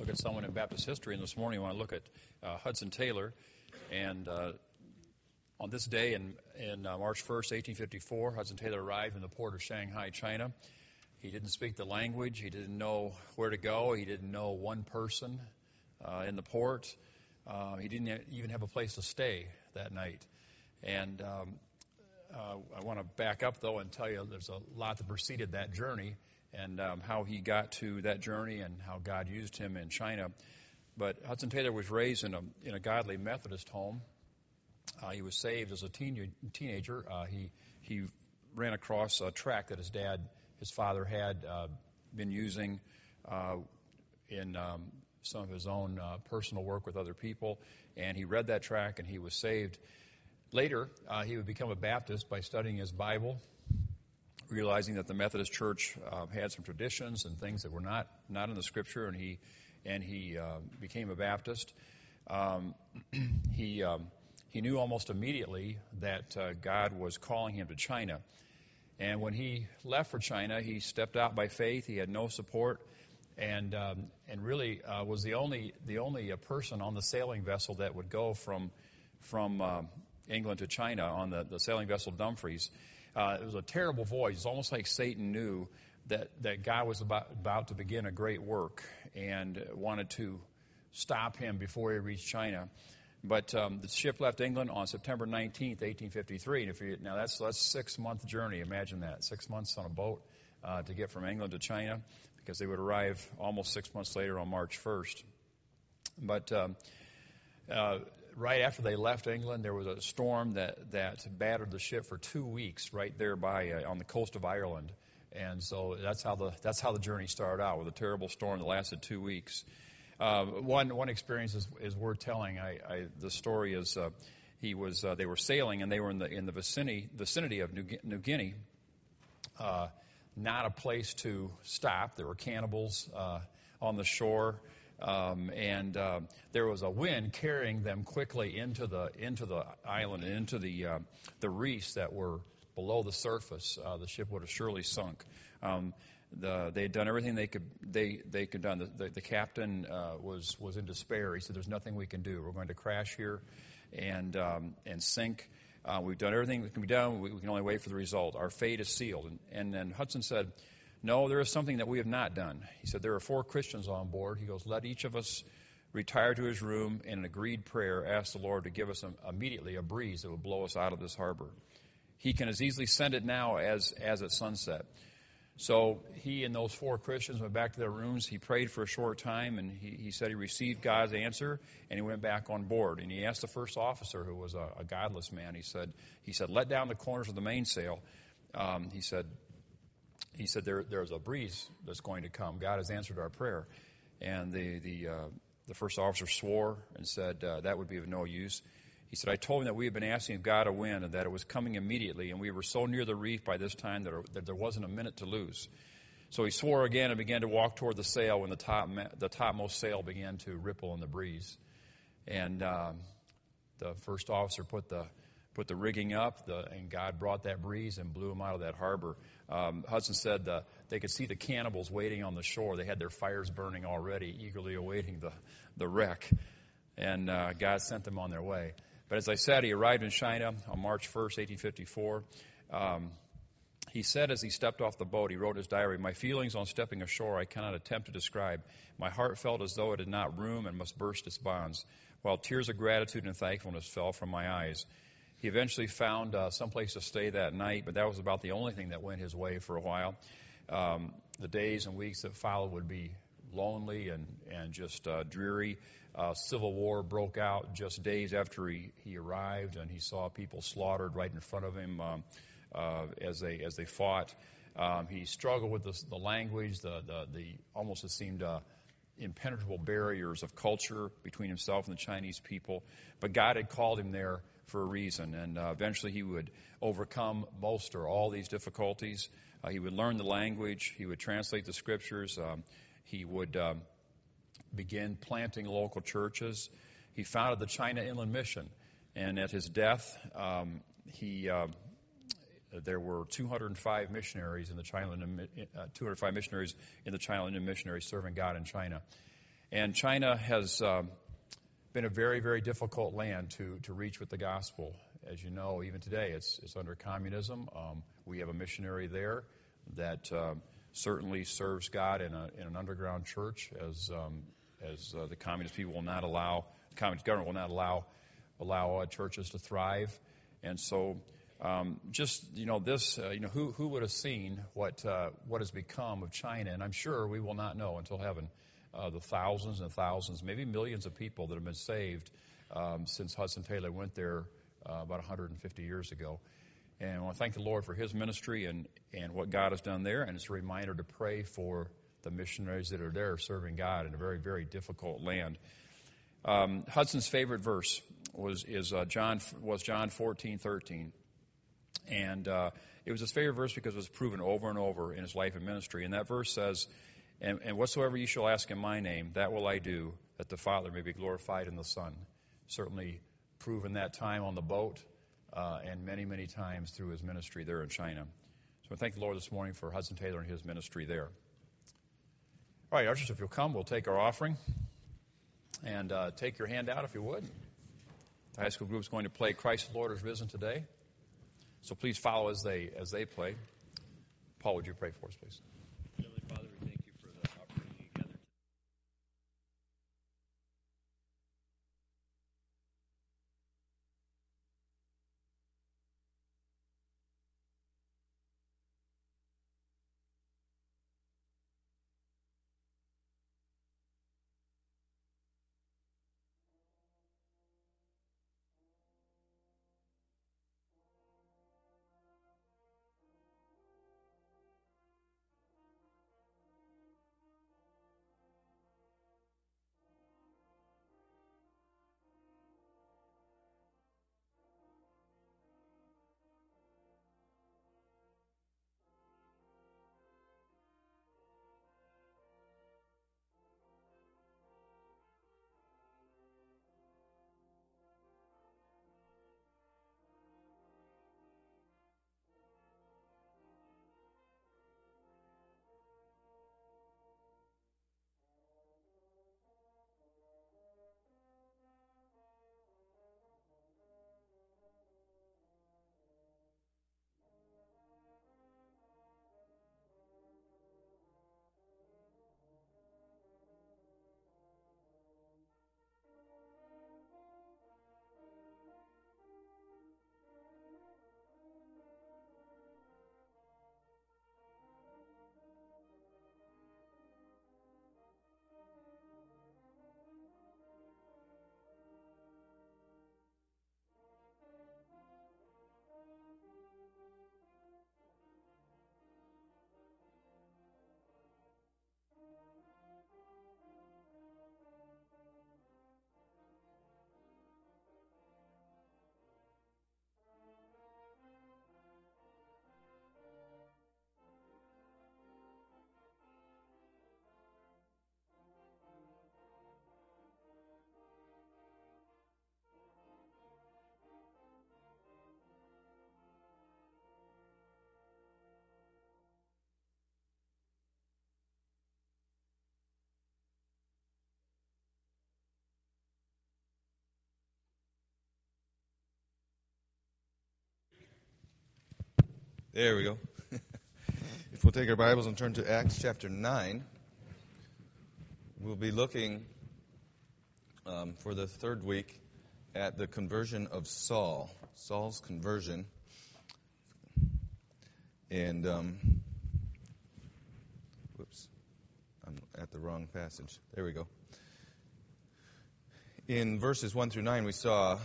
look at someone in Baptist history, and this morning I want to look at Hudson Taylor. And on this day in March 1st, 1854, Hudson Taylor arrived in the port of Shanghai, China. He didn't speak the language. He didn't know where to go. He didn't know one person in the port. He didn't even have a place to stay that night. And I want to back up, though, and tell you there's a lot that preceded that journey and how he got to that journey and how God used him in China. But Hudson Taylor was raised in a godly Methodist home. He was saved as a teenager. He ran across a tract that his father had been using in some of his own personal work with other people, and he read that tract and he was saved. Later, he would become a Baptist by studying his Bible, realizing that the Methodist Church had some traditions and things that were not in the Scripture, and he became a Baptist. He knew almost immediately that God was calling him to China, and when he left for China, he stepped out by faith. He had no support, and really was the only person on the sailing vessel that would go from England to China on the sailing vessel Dumfries. It was a terrible voyage. It's almost like Satan knew that God was about to begin a great work and wanted to stop him before he reached China. But the ship left England on September 19th, 1853. And that's a 6-month journey. Imagine that, 6 months on a boat to get from England to China, because they would arrive almost 6 months later on March 1st. But right after they left England, there was a storm that battered the ship for 2 weeks right there on the coast of Ireland. And so that's how the journey started out, with a terrible storm that lasted 2 weeks. One experience is worth telling. The story is they were sailing, and they were in the vicinity of New Guinea. Not a place to stop. There were cannibals on the shore. And there was a wind carrying them quickly into the island and into the reefs that were below the surface. The ship would have surely sunk. They had done everything they could done. The captain was in despair. He said, "There's nothing we can do. We're going to crash here and sink. We've done everything that can be done. We can only wait for the result. Our fate is sealed." And then Hudson said, "No, there is something that we have not done." He said, "There are 4 Christians on board." He goes, "Let each of us retire to his room in an agreed prayer, ask the Lord to give us immediately a breeze that will blow us out of this harbor. He can as easily send it now as at sunset." So he and those 4 Christians went back to their rooms. He prayed for a short time, and he said he received God's answer, and he went back on board. And he asked the first officer, who was a godless man, he said, "Let down the corners of the mainsail." He said, "There's a breeze that's going to come. God has answered our prayer." And the first officer swore and said that would be of no use. He said, "I told him that we had been asking of God a wind and that it was coming immediately, and we were so near the reef by this time that there wasn't a minute to lose." So he swore again and began to walk toward the sail when the topmost sail began to ripple in the breeze. And the first officer put the rigging up, and God brought that breeze and blew him out of that harbor. Hudson said they could see the cannibals waiting on the shore. They had their fires burning already, eagerly awaiting the wreck. And God sent them on their way. But as I said, he arrived in China on March 1st, 1854. He said as he stepped off the boat, he wrote in his diary, "My feelings on stepping ashore I cannot attempt to describe. My heart felt as though it had not room and must burst its bonds, while tears of gratitude and thankfulness fell from my eyes." He eventually found someplace to stay that night, but that was about the only thing that went his way for a while. The days and weeks that followed would be lonely and just dreary. Civil war broke out just days after he arrived, and he saw people slaughtered right in front of him as they fought. He struggled with the language, the almost it seemed impenetrable barriers of culture between himself and the Chinese people. But God had called him there for a reason, and eventually he would overcome most or all these difficulties. He would learn the language. He would translate the scriptures. He would begin planting local churches. He founded the China Inland Mission, and at his death, there were 205 missionaries in the China Inland Missionaries serving God in China. And China has been a very, very difficult land to reach with the gospel. As you know, even today, it's under communism. We have a missionary there that certainly serves God in an underground church, as the communist people will not allow, the communist government will not allow churches to thrive. And so, who would have seen what has become of China? And I'm sure we will not know until heaven. The thousands and thousands, maybe millions of people that have been saved since Hudson Taylor went there about 150 years ago. And I want to thank the Lord for his ministry and what God has done there. And it's a reminder to pray for the missionaries that are there serving God in a very, very difficult land. Hudson's favorite verse was John 14:13. And it was his favorite verse because it was proven over and over in his life and ministry. And that verse says, And whatsoever you shall ask in my name, that will I do, that the Father may be glorified in the Son. Certainly proven that time on the boat and many, many times through his ministry there in China. So I thank the Lord this morning for Hudson Taylor and his ministry there. All right, ushers, if you'll come, we'll take our offering. And take your hand out if you would. The high school group is going to play Christ the Lord is Risen today. So please follow as they play. Paul, would you pray for us, please? Heavenly Father, we thank you for the opportunity to gather. There we go. If we'll take our Bibles and turn to Acts chapter 9, we'll be looking for the third week at the conversion of Saul, Saul's conversion. And, whoops, I'm at the wrong passage. There we go. In verses 1 through 9, we saw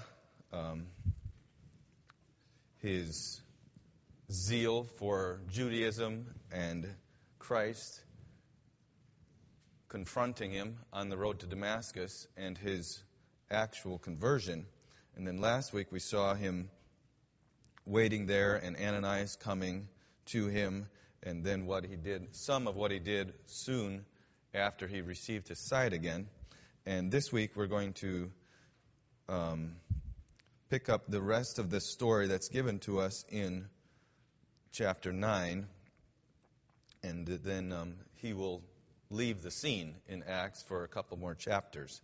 his zeal for Judaism and Christ confronting him on the road to Damascus and his actual conversion. And then last week we saw him waiting there and Ananias coming to him, and then what he did, some of what he did soon after he received his sight again. And this week we're going to pick up the rest of this story that's given to us in chapter 9, and then he will leave the scene in Acts for a couple more chapters.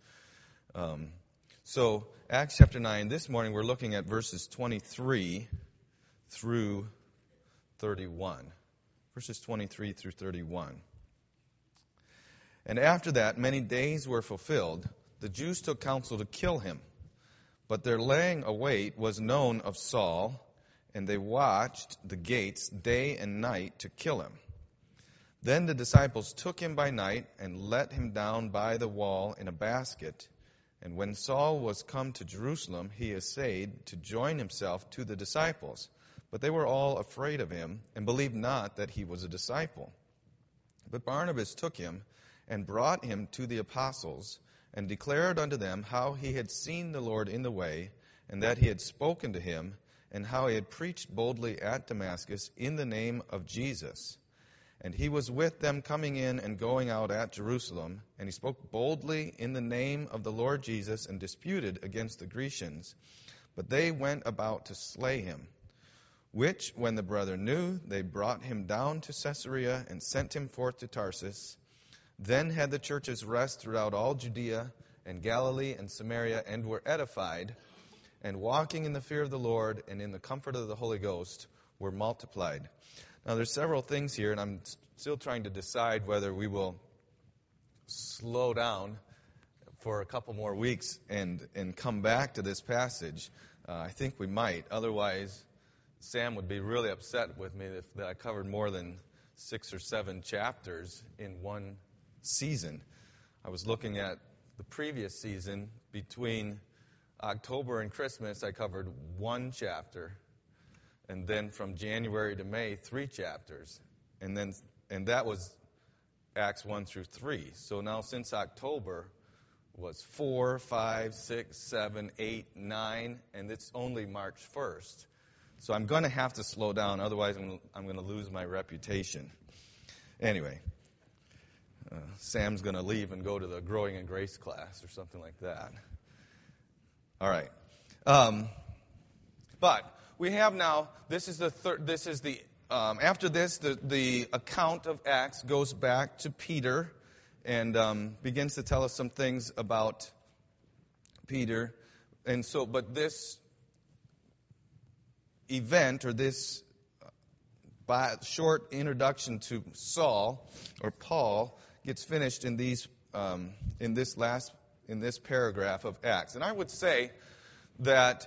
So Acts chapter 9, this morning we're looking at verses 23 through 31. Verses 23 through 31. And after that, many days were fulfilled. The Jews took counsel to kill him. But their laying await was known of Saul, and they watched the gates day and night to kill him. Then the disciples took him by night and let him down by the wall in a basket. And when Saul was come to Jerusalem, he essayed to join himself to the disciples. But they were all afraid of him, and believed not that he was a disciple. But Barnabas took him and brought him to the apostles, and declared unto them how he had seen the Lord in the way, and that he had spoken to him, and how he had preached boldly at Damascus in the name of Jesus. And he was with them coming in and going out at Jerusalem, and he spoke boldly in the name of the Lord Jesus, and disputed against the Grecians. But they went about to slay him. Which, when the brethren knew, they brought him down to Caesarea, and sent him forth to Tarsus. Then had the churches rest throughout all Judea and Galilee and Samaria, and were edified, and walking in the fear of the Lord and in the comfort of the Holy Ghost were multiplied. Now there's several things here, and I'm still trying to decide whether we will slow down for a couple more weeks and come back to this passage. I think we might. Otherwise, Sam would be really upset with me if I covered more than 6 or 7 chapters in one season. I was looking at the previous season. Between October and Christmas, I covered 1 chapter, and then from January to May, 3 chapters, and that was Acts 1 through 3. So now since October was 4, 5, 6, 7, 8, 9, and it's only March 1st. So I'm going to have to slow down, otherwise I'm going to lose my reputation. Anyway. Sam's going to leave and go to the Growing in Grace class or something like that. All right. But we have now, after this, the account of Acts goes back to Peter and begins to tell us some things about Peter. And so, but this event, or this short introduction to Saul, or Paul, gets finished in this paragraph of Acts. And I would say that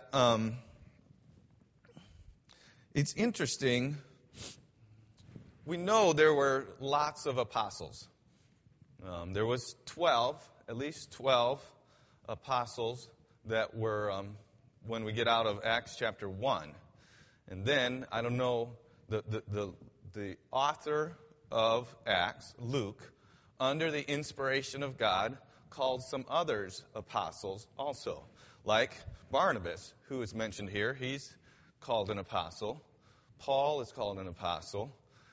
it's interesting. We know there were lots of apostles. There was at least 12 apostles that were, when we get out of Acts chapter 1. And then, I don't know, the author of Acts, Luke, under the inspiration of God, called some others apostles also, like Barnabas, who is mentioned here. He's called an apostle. Paul is called an apostle.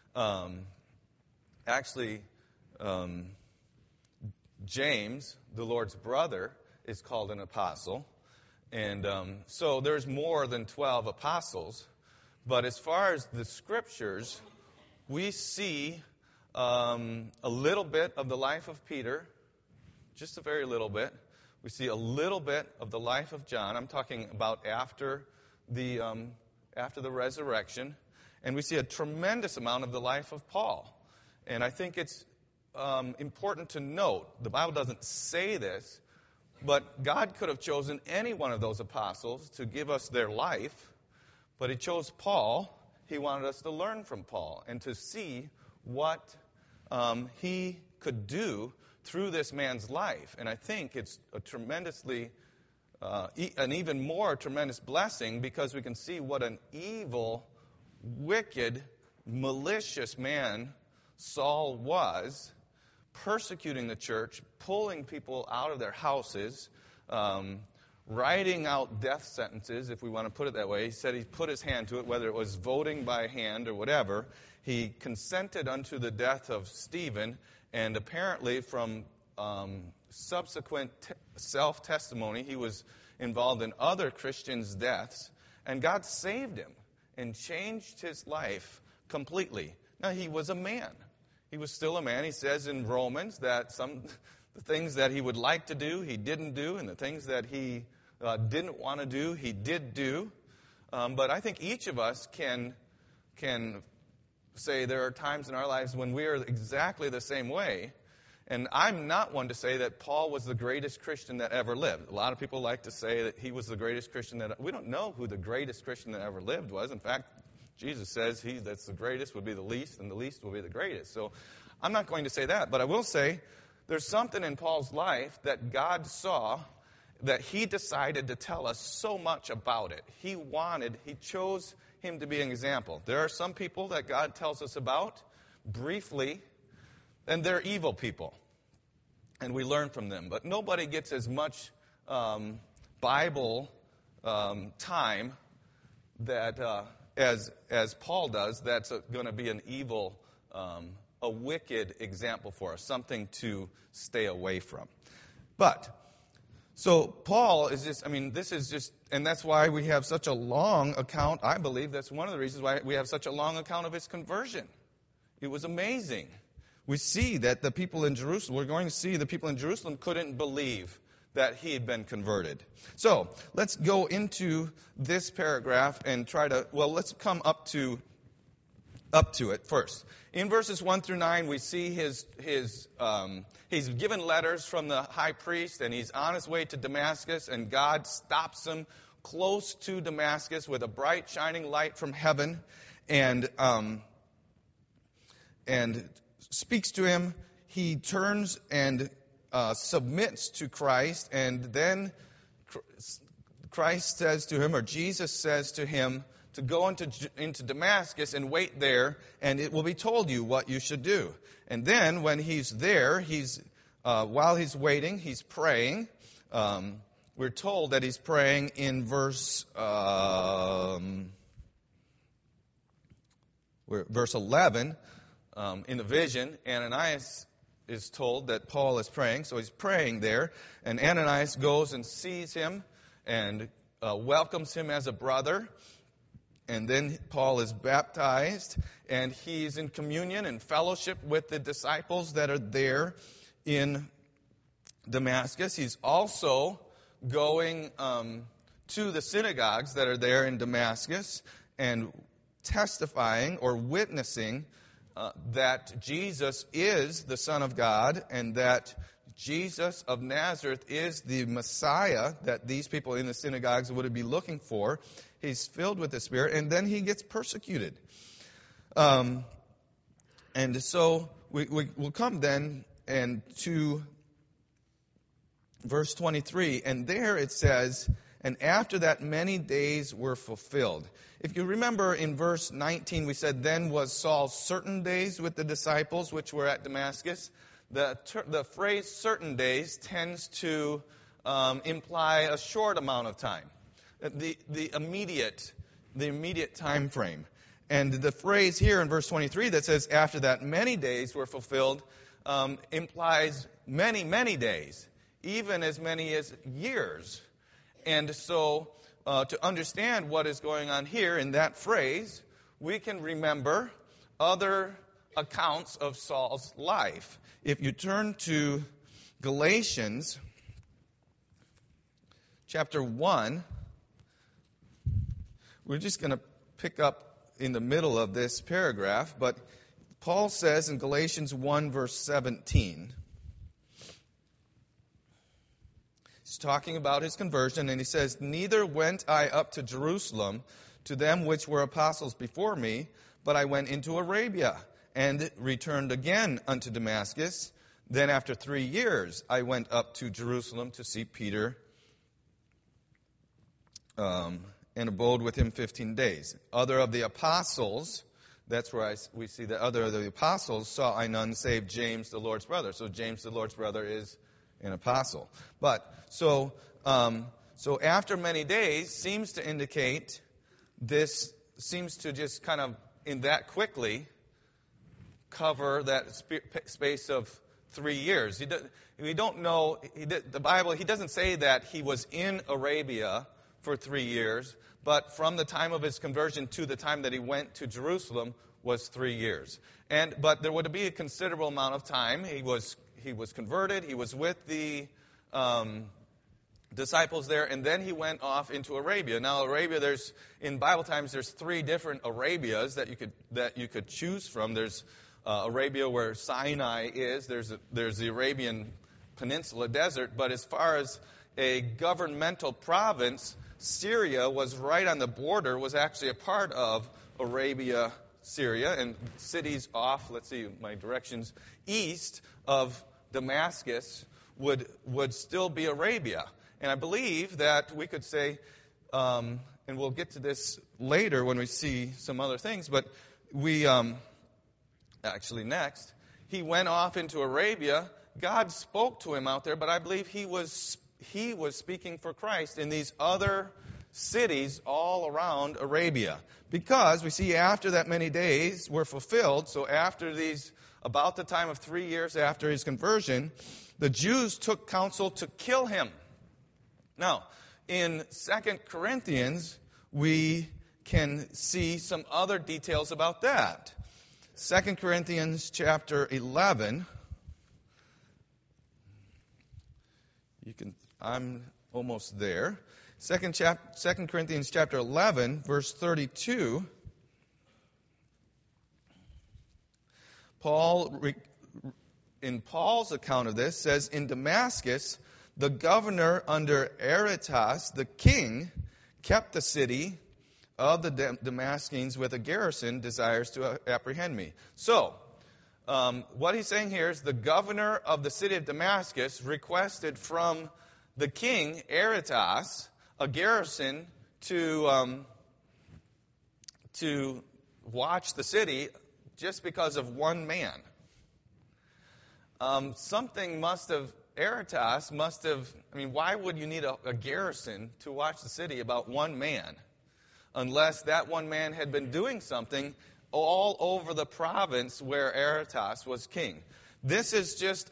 James, the Lord's brother, is called an apostle. And so there's more than 12 apostles. But as far as the scriptures, we see a little bit of the life of Peter, just a very little bit. We see a little bit of the life of John. I'm talking about after the resurrection. And we see a tremendous amount of the life of Paul. And I think it's important to note, the Bible doesn't say this, but God could have chosen any one of those apostles to give us their life, but he chose Paul. He wanted us to learn from Paul and to see what he could do through this man's life. And I think it's a tremendously, an even more tremendous blessing, because we can see what an evil, wicked, malicious man Saul was, persecuting the church, pulling people out of their houses, writing out death sentences, if we want to put it that way. He said he put his hand to it, whether it was voting by hand or whatever. He consented unto the death of Stephen, and apparently from subsequent self-testimony, he was involved in other Christians' deaths, and God saved him and changed his life completely. Now, he was a man. He was still a man. He says in Romans that the things that he would like to do, he didn't do, and the things that he didn't want to do, he did do. But I think each of us can say there are times in our lives when we are exactly the same way. And I'm not one to say that Paul was the greatest Christian that ever lived. A lot of people like to say that he was the greatest Christian we don't know who the greatest Christian that ever lived was. In fact, Jesus says he that's the greatest would be the least, and the least will be the greatest. So I'm not going to say that. But I will say there's something in Paul's life that God saw that he decided to tell us so much about it. He chose him to be an example. There are some people that God tells us about briefly, and they're evil people. And we learn from them. But nobody gets as much Bible time that as Paul does. That's going to be an evil, a wicked example for us, something to stay away from. But so Paul is this is just, and that's why we have such a long account. I believe that's one of the reasons why we have such a long account of his conversion. It was amazing. We see that the people in Jerusalem, we're going to see the people in Jerusalem couldn't believe that he had been converted. So let's go into this paragraph and let's come up to it first. In verses 1 through 9, we see he's given letters from the high priest, and he's on his way to Damascus, and God stops him close to Damascus with a bright, shining light from heaven, and speaks to him. He turns and submits to Christ, and then Christ says to him, or Jesus says to him, to go into Damascus and wait there, and it will be told you what you should do. And then when he's there, while he's waiting, he's praying. We're told that he's praying in verse 11. In the vision, Ananias is told that Paul is praying, so he's praying there, and Ananias goes and sees him and welcomes him as a brother. And then Paul is baptized, and he's in communion and fellowship with the disciples that are there in Damascus. He's also going to the synagogues that are there in Damascus and testifying or witnessing that Jesus is the Son of God, and that Jesus of Nazareth is the Messiah that these people in the synagogues would be looking for. He's filled with the Spirit, and then he gets persecuted. And so we'll come then and to verse 23, and there it says, and after that many days were fulfilled. If you remember in verse 19, we said, then was Saul certain days with the disciples which were at Damascus. The phrase certain days tends to imply a short amount of time, the immediate time frame. And the phrase here in verse 23 that says, after that many days were fulfilled, implies many, many days, even as many as years. And so to understand what is going on here in that phrase, we can remember other accounts of Saul's life. If you turn to Galatians chapter 1, we're just going to pick up in the middle of this paragraph, but Paul says in Galatians 1 verse 17, he's talking about his conversion, and he says, neither went I up to Jerusalem to them which were apostles before me, but I went into Arabia, and returned again unto Damascus. Then after 3 years I went up to Jerusalem to see Peter, and abode with him 15 days. Other of the apostles, that's where we see that other of the apostles saw I none save James the Lord's brother. So James the Lord's brother is an apostle. But so after many days seems to indicate this seems to just kind of in that quickly cover that space of 3 years. We don't know the Bible. He doesn't say that he was in Arabia for 3 years, but from the time of his conversion to the time that he went to Jerusalem 3 years. But there would be a considerable amount of time. He was converted. He was with the disciples there, and then he went off into Arabia. Now, Arabia, in Bible times, there's 3 different Arabias that you could choose from. There's Arabia where Sinai is. There's the Arabian Peninsula desert. But as far as a governmental province, Syria was right on the border, was actually a part of Arabia, Syria, and cities off, let's see, my directions, east of Damascus would still be Arabia. And I believe that we could say, and we'll get to this later when we see some other things, but actually next, he went off into Arabia. God spoke to him out there, but I believe he was speaking for Christ in these other cities all around Arabia. Because we see after that many days were fulfilled, so after about the time of 3 years after his conversion, the Jews took counsel to kill him. Now, in 2 Corinthians, we can see some other details about that. 2 Corinthians chapter 11. I'm almost there. 2 Corinthians chapter 11, verse 32. In Paul's account of this, says, in Damascus, the governor under Aretas, the king, kept the city of the Damascenes with a garrison, desires to apprehend me. So, what he's saying here is the governor of the city of Damascus requested from the king, Aretas, a garrison to watch the city just because of one man. Aretas must have, why would you need a garrison to watch the city about one man? Unless that one man had been doing something all over the province where Aretas was king. This is just,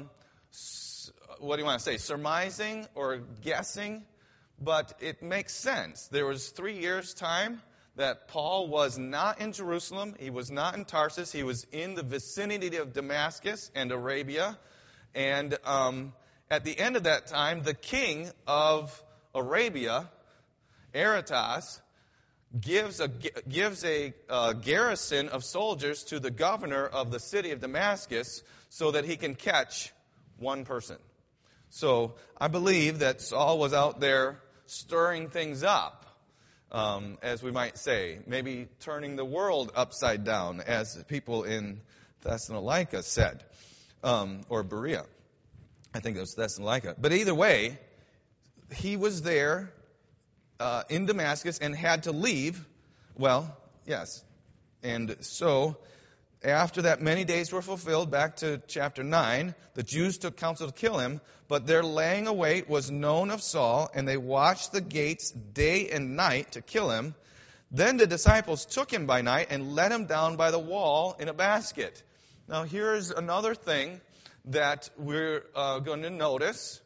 surmising or guessing, but it makes sense. There was 3 years' time that Paul was not in Jerusalem. He was not in Tarsus. He was in the vicinity of Damascus and Arabia. And at the end of that time, the king of Arabia, Aretas, gives a garrison of soldiers to the governor of the city of Damascus so that he can catch one person. So I believe that Saul was out there stirring things up, as we might say, maybe turning the world upside down, as people in Thessalonica said, or Berea. I think it was Thessalonica. But either way, he was there in Damascus and had to leave. Well, yes. And so, after that many days were fulfilled, back to chapter 9, the Jews took counsel to kill him, but their laying await was known of Saul, and they watched the gates day and night to kill him. Then the disciples took him by night and let him down by the wall in a basket. Now, here's another thing that we're going to notice.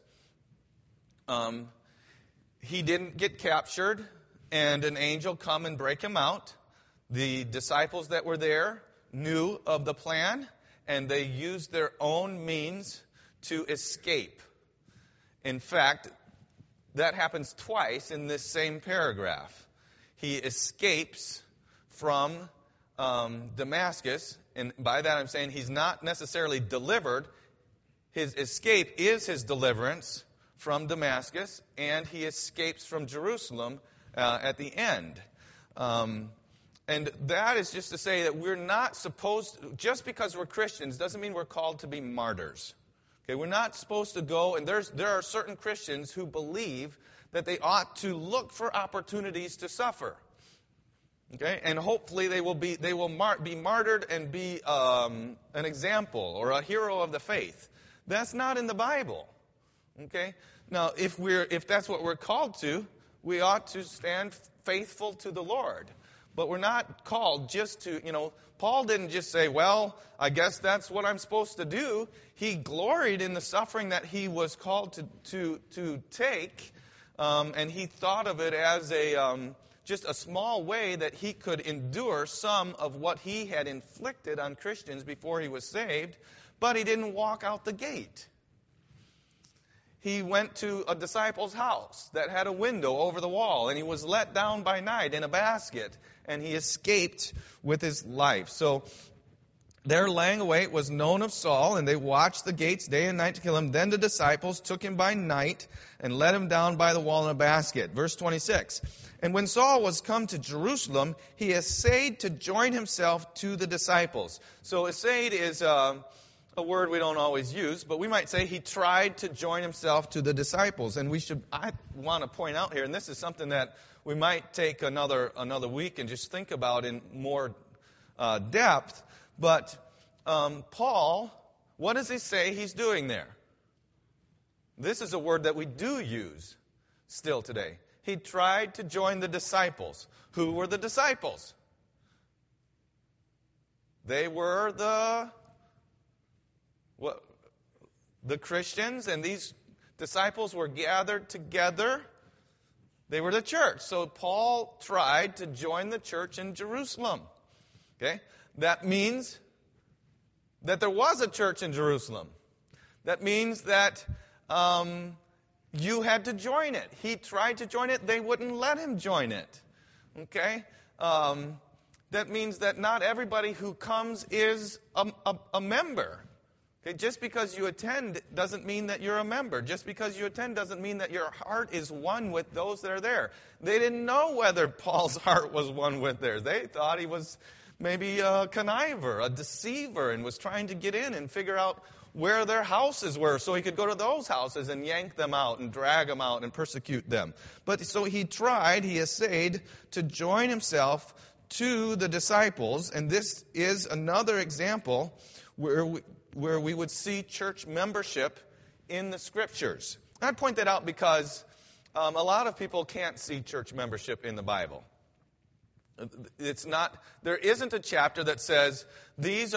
He didn't get captured and an angel come and break him out. The disciples that were there knew of the plan, and they used their own means to escape. In fact, that happens twice in this same paragraph. He escapes from Damascus, and by that I'm saying he's not necessarily delivered. His escape is his deliverance from Damascus, and he escapes from Jerusalem at the end. And that is just to say that we're not supposed, just because we're Christians doesn't mean we're called to be martyrs. Okay, we're not supposed to go, and there are certain Christians who believe that they ought to look for opportunities to suffer. Okay, and hopefully they will be martyred and be an example or a hero of the faith. That's not in the Bible. Okay, now if that's what we're called to, we ought to stand faithful to the Lord. But we're not called just to, Paul didn't just say, well, I guess that's what I'm supposed to do. He gloried in the suffering that he was called to take, and he thought of it as just a small way that he could endure some of what he had inflicted on Christians before he was saved, but he didn't walk out the gate. He went to a disciple's house that had a window over the wall, and he was let down by night in a basket, and he escaped with his life. So their laying await was known of Saul, and they watched the gates day and night to kill him. Then the disciples took him by night and let him down by the wall in a basket. Verse 26. And when Saul was come to Jerusalem, he essayed to join himself to the disciples. So essayed is a word we don't always use, but we might say he tried to join himself to the disciples. And I want to point out here, and this is something that we might take another week and just think about in more depth. But Paul, what does he say he's doing there? This is a word that we do use still today. He tried to join the disciples. Who were the disciples? They were the Christians, and these disciples were gathered together. They were the church. So Paul tried to join the church in Jerusalem. Okay? That means that there was a church in Jerusalem. That means that you had to join it. He tried to join it. They wouldn't let him join it. Okay? That means that not everybody who comes is a member. Okay? Just because you attend doesn't mean that you're a member. Just because you attend doesn't mean that your heart is one with those that are there. They didn't know whether Paul's heart was one with theirs. They thought he was maybe a conniver, a deceiver, and was trying to get in and figure out where their houses were so he could go to those houses and yank them out and drag them out and persecute them. But so he essayed to join himself to the disciples, and this is another example where we would see church membership in the Scriptures. And I point that out because a lot of people can't see church membership in the Bible. There isn't a chapter that says this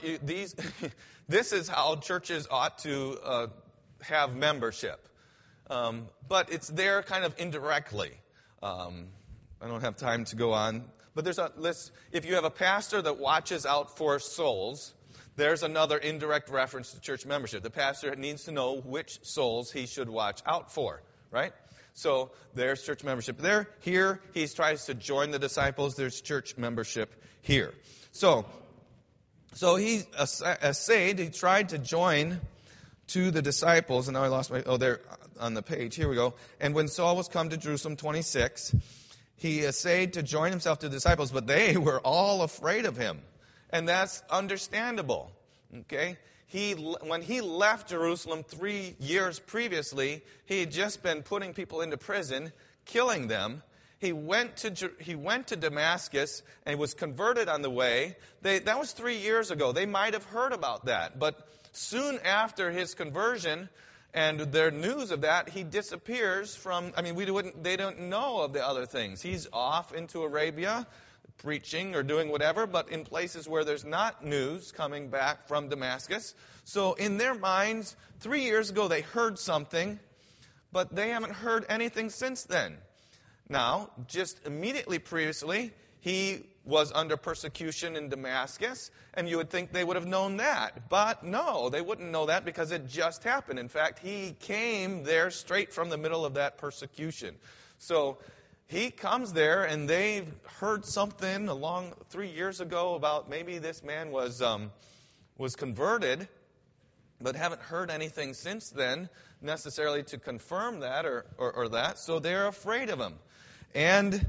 is how churches ought to have membership. But it's there kind of indirectly. I don't have time to go on. But there's a list. If you have a pastor that watches out for souls, there's another indirect reference to church membership. The pastor needs to know which souls he should watch out for, right? So there's church membership there. Here, he tries to join the disciples. There's church membership here. So he essayed, he tried to join to the disciples. And now I lost there on the page. Here we go. And when Saul was come to Jerusalem, 26, he essayed to join himself to the disciples, but they were all afraid of him. And that's understandable. Okay? When he left Jerusalem 3 years previously, he had just been putting people into prison, killing them. He went to Damascus and was converted on the way. That was 3 years ago. They might have heard about that. But soon after his conversion and their news of that, he disappears from, they don't know of the other things. He's off into Arabia, preaching or doing whatever, but in places where there's not news coming back from Damascus. So in their minds, 3 years ago they heard something, but they haven't heard anything since then. Now, just immediately previously, he was under persecution in Damascus, and you would think they would have known that. But no, they wouldn't know that because it just happened. In fact, he came there straight from the middle of that persecution. So he comes there, and they've heard something along 3 years ago about maybe this man was converted, but haven't heard anything since then necessarily to confirm that or that. So they're afraid of him, and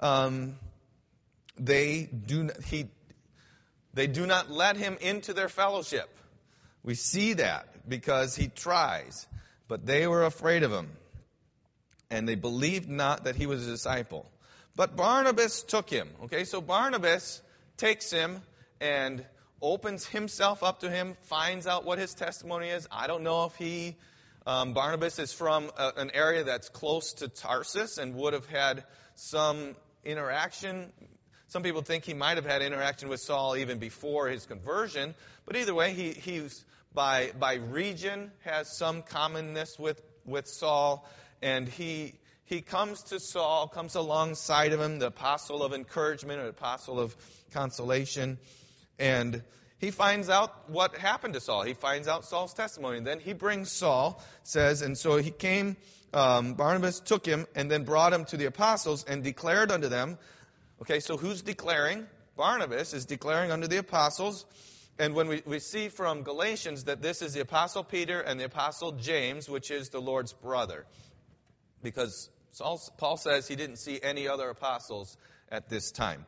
they do not let him into their fellowship. We see that because he tries, but they were afraid of him. And they believed not that he was a disciple. But Barnabas took him. Okay, so Barnabas takes him and opens himself up to him, finds out what his testimony is. I don't know if Barnabas is from an area that's close to Tarsus and would have had some interaction. Some people think he might have had interaction with Saul even before his conversion. But either way, he's by region has some commonness with Saul. And he he comes to Saul, comes alongside of him, the apostle of encouragement, or apostle of consolation, and he finds out what happened to Saul. He finds out Saul's testimony. And then he brings Saul, says, and so he came, Barnabas took him and then brought him to the apostles and declared unto them. Okay, so who's declaring? Barnabas is declaring unto the apostles. And when we see from Galatians that this is the apostle Peter and the apostle James, which is the Lord's brother. Because Paul says he didn't see any other apostles at this time.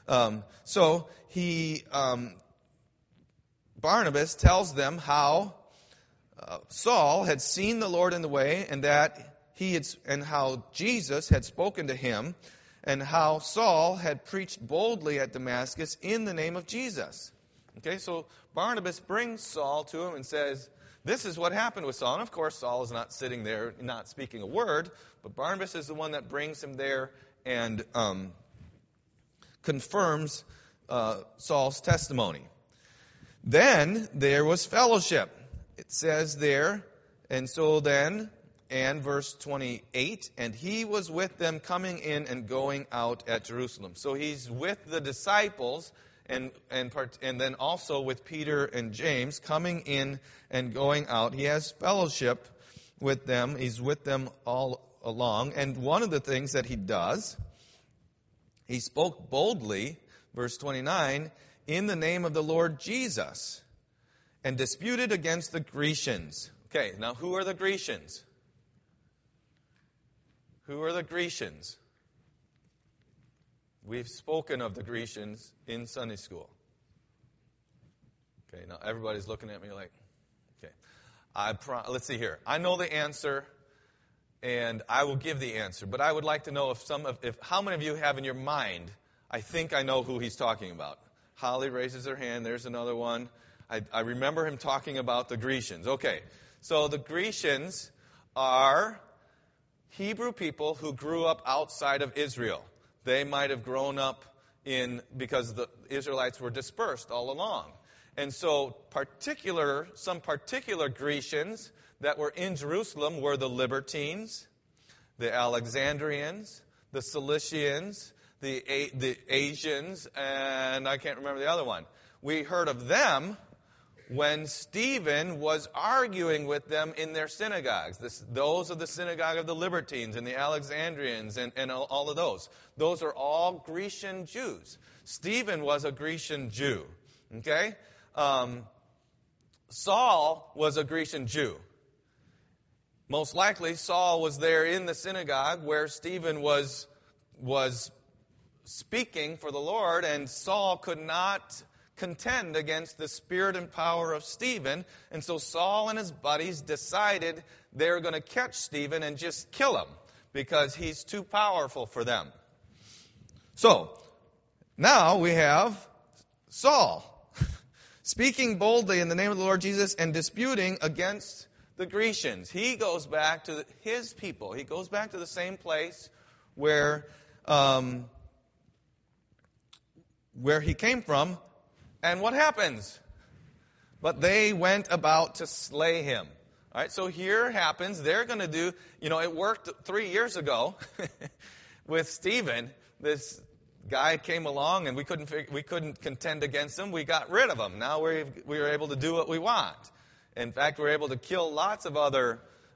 Barnabas tells them how Saul had seen the Lord in the way, and and how Jesus had spoken to him, and how Saul had preached boldly at Damascus in the name of Jesus. Okay, so Barnabas brings Saul to him and says, this is what happened with Saul. And of course, Saul is not sitting there, not speaking a word, but Barnabas is the one that brings him there and confirms Saul's testimony. Then there was fellowship. It says there, and verse 28, and he was with them coming in and going out at Jerusalem. So he's with the disciples and then also with Peter and James coming in and going out. He has fellowship with them. He's with them all along. And one of the things that he does, he spoke boldly, verse 29, in the name of the Lord Jesus, and disputed against the Grecians. Okay, now who are the Grecians? Who are the Grecians? We've spoken of the Grecians in Sunday school. Okay, now everybody's looking at me like, okay. Let's see here. I know the answer, and I will give the answer. But I would like to know how many of you have in your mind, I think I know who he's talking about. Holly raises her hand. There's another one. I remember him talking about the Grecians. Okay, so the Grecians are Hebrew people who grew up outside of Israel. They might have grown up because the Israelites were dispersed all along. And so some particular Grecians that were in Jerusalem were the Libertines, the Alexandrians, the Cilicians, the Asians, and I can't remember the other one. We heard of them when Stephen was arguing with them in their synagogues. Those are the synagogue of the Libertines and the Alexandrians and all of those. Those are all Grecian Jews. Stephen was a Grecian Jew. Okay? Saul was a Grecian Jew. Most likely, Saul was there in the synagogue where Stephen was speaking for the Lord, and Saul could not contend against the spirit and power of Stephen. And so Saul and his buddies decided they were going to catch Stephen and just kill him because he's too powerful for them. So, now we have Saul speaking boldly in the name of the Lord Jesus and disputing against the Grecians. He goes back to his people. He goes back to the same place where he came from. And what happens? But they went about to slay him. All right, so here happens, they're going to do, it worked 3 years ago with Stephen. This guy came along and we couldn't contend against him. We got rid of him. Now we were able to do what we want. In fact, we're able to kill lots of other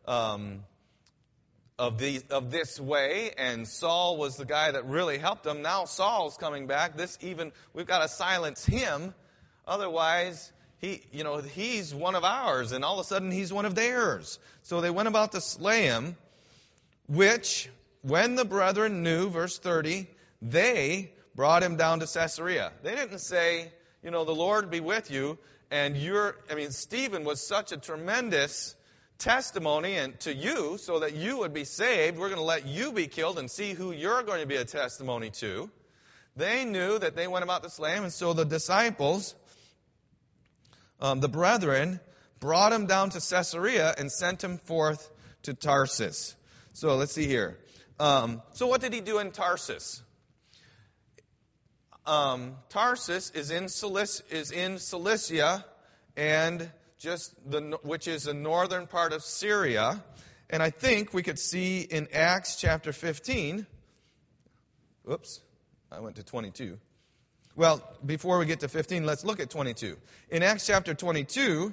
of this way, and Saul was the guy that really helped him. Now Saul's coming back. We've got to silence him. Otherwise, he's one of ours, and all of a sudden he's one of theirs. So they went about to slay him, which, when the brethren knew, verse 30, they brought him down to Caesarea. They didn't say, the Lord be with you, and Stephen was such a tremendous testimony and to you so that you would be saved. We're going to let you be killed and see who you're going to be a testimony to. They knew that they went about to slay him, and so the disciples, the brethren, brought him down to Caesarea and sent him forth to Tarsus. So let's see here. So what did he do in Tarsus? Tarsus is in Cilicia, and which is the northern part of Syria, And I think we could see in Acts chapter 15, whoops, I went to 22. Well, before we get to 15, let's look at 22. In Acts chapter 22,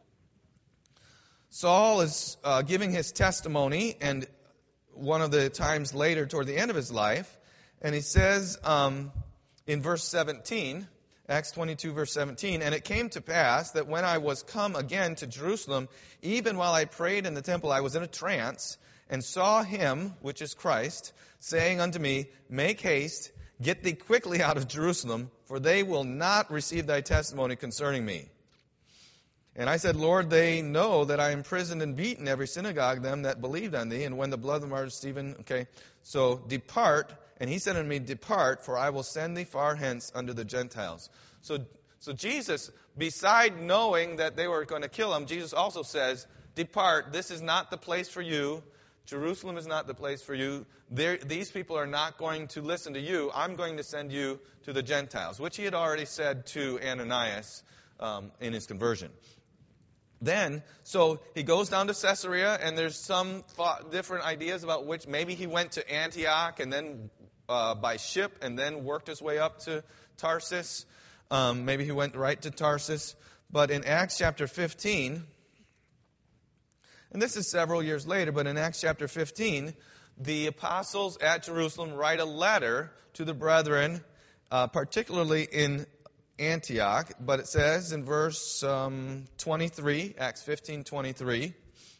Saul is giving his testimony, and one of the times later toward the end of his life, and he says in verse 17, Acts 22, verse 17, "And it came to pass that when I was come again to Jerusalem, even while I prayed in the temple, I was in a trance, and saw him, which is Christ, saying unto me, Make haste, get thee quickly out of Jerusalem, for they will not receive thy testimony concerning me. And I said, Lord, they know that I imprisoned and beaten every synagogue them that believed on thee, and when the blood of the martyr Stephen," okay, so depart, and he said unto me, "Depart, for I will send thee far hence unto the Gentiles." So Jesus, beside knowing that they were going to kill him, Jesus also says, "Depart, this is not the place for you. Jerusalem is not the place for you. These people are not going to listen to you. I'm going to send you to the Gentiles," which he had already said to Ananias in his conversion. Then, so he goes down to Caesarea, and there's some different ideas about which maybe he went to Antioch and then by ship and then worked his way up to Tarsus. Maybe he went right to Tarsus. But in Acts chapter 15, and this is several years later, but in Acts chapter 15, the apostles at Jerusalem write a letter to the brethren, particularly in Antioch. But it says in verse 23, Acts 15:23,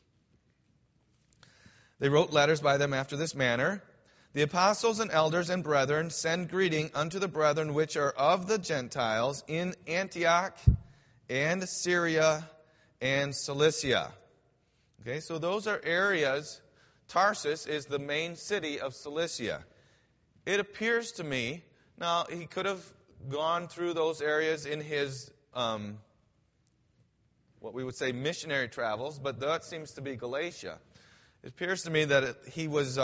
"They wrote letters by them after this manner. The apostles and elders and brethren send greeting unto the brethren which are of the Gentiles in Antioch and Syria and Cilicia." Okay, so those are areas. Tarsus is the main city of Cilicia. It appears to me, now he could have gone through those areas in his, what we would say, missionary travels, but that seems to be Galatia. It appears to me that he was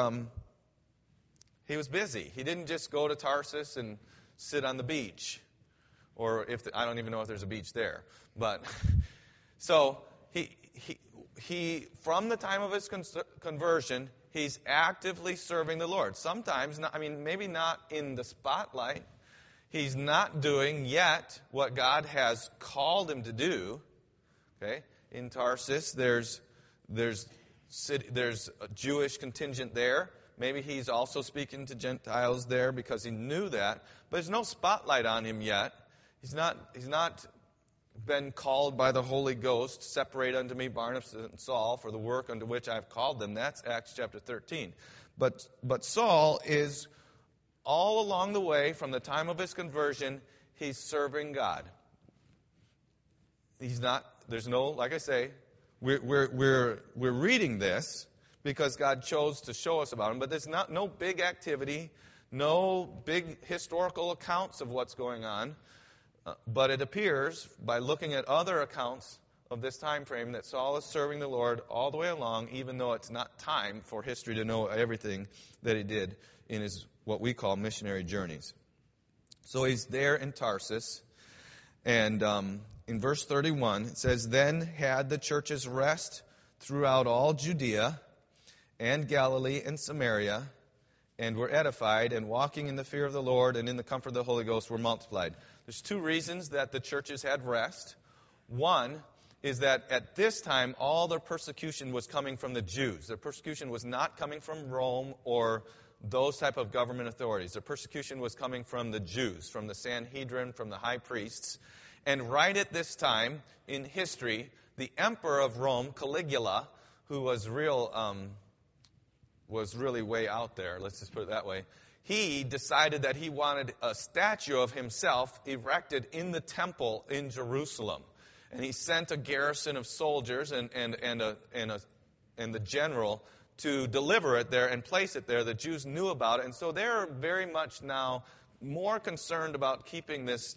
busy. He didn't just go to Tarsus and sit on the beach, or I don't even know if there's a beach there. But so he from the time of his conversion, he's actively serving the Lord. Sometimes, maybe not in the spotlight. He's not doing yet what God has called him to do. Okay, in Tarsus, there's a Jewish contingent there. Maybe he's also speaking to Gentiles there because he knew that. But there's no spotlight on him yet. He's not been called by the Holy Ghost, "Separate unto me Barnabas and Saul for the work unto which I have called them." That's Acts chapter 13. But Saul is all along the way from the time of his conversion, he's serving God. He's not. There's no, like I say, we're reading this because God chose to show us about him. But there's no big activity, no big historical accounts of what's going on. But it appears, by looking at other accounts of this time frame, that Saul is serving the Lord all the way along, even though it's not time for history to know everything that he did in his, what we call, missionary journeys. So he's there in Tarsus, and in verse 31, it says, "Then had the churches rest throughout all Judea and Galilee and Samaria, and were edified, and walking in the fear of the Lord and in the comfort of the Holy Ghost were multiplied." There's two reasons that the churches had rest. One is that at this time, all their persecution was coming from the Jews. Their persecution was not coming from Rome or those type of government authorities. Their persecution was coming from the Jews, from the Sanhedrin, from the high priests. And right at this time in history, the emperor of Rome, Caligula, who was really way out there, let's just put it that way, he decided that he wanted a statue of himself erected in the temple in Jerusalem. And he sent a garrison of soldiers and the general to deliver it there and place it there. The Jews knew about it, and so they're very much now more concerned about keeping this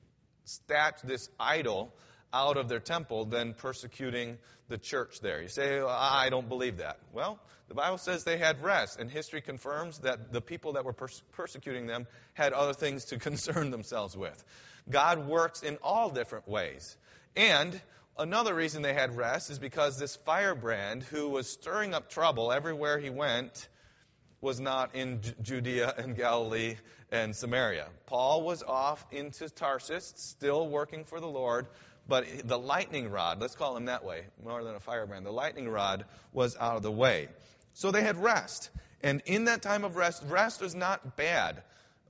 idol out of their temple than persecuting the church there. You say, I don't believe that. Well, the Bible says they had rest, and history confirms that the people that were persecuting them had other things to concern themselves with. God works in all different ways. And Another reason they had rest is because this firebrand, who was stirring up trouble everywhere he went, was not in Judea and Galilee and Samaria. Paul was off into Tarsus, still working for the Lord, but the lightning rod, let's call him that way, more than a firebrand, the lightning rod was out of the way. So they had rest. And in that time of rest, rest is not bad.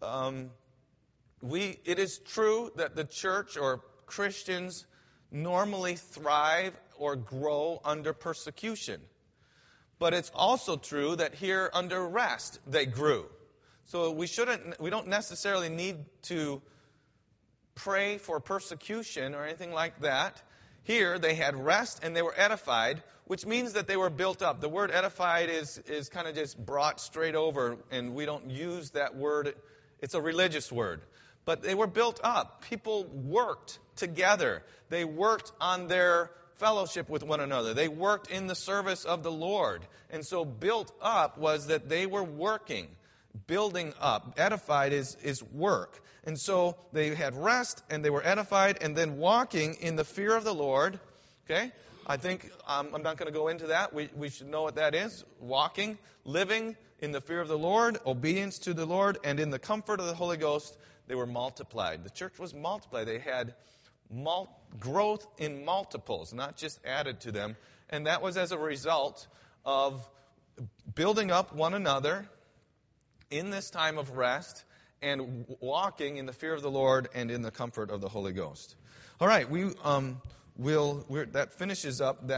It is true that the church or Christians normally thrive or grow under persecution. But it's also true that here under rest they grew. So we don't necessarily need to pray for persecution or anything like that. Here they had rest and they were edified, which means that they were built up. The word edified is kind of just brought straight over, and we don't use that word. It's a religious word. But they were built up. People worked together. They worked on their fellowship with one another. They worked in the service of the Lord. And so built up was that they were working, building up. Edified is work. And so they had rest and they were edified and then walking in the fear of the Lord. Okay? I think I'm not going to go into that. We should know what that is. Walking, living in the fear of the Lord, obedience to the Lord, and in the comfort of the Holy Ghost, they were multiplied. The church was multiplied. They had growth in multiples, not just added to them. And that was as a result of building up one another in this time of rest and walking in the fear of the Lord and in the comfort of the Holy Ghost. All right, that finishes up that.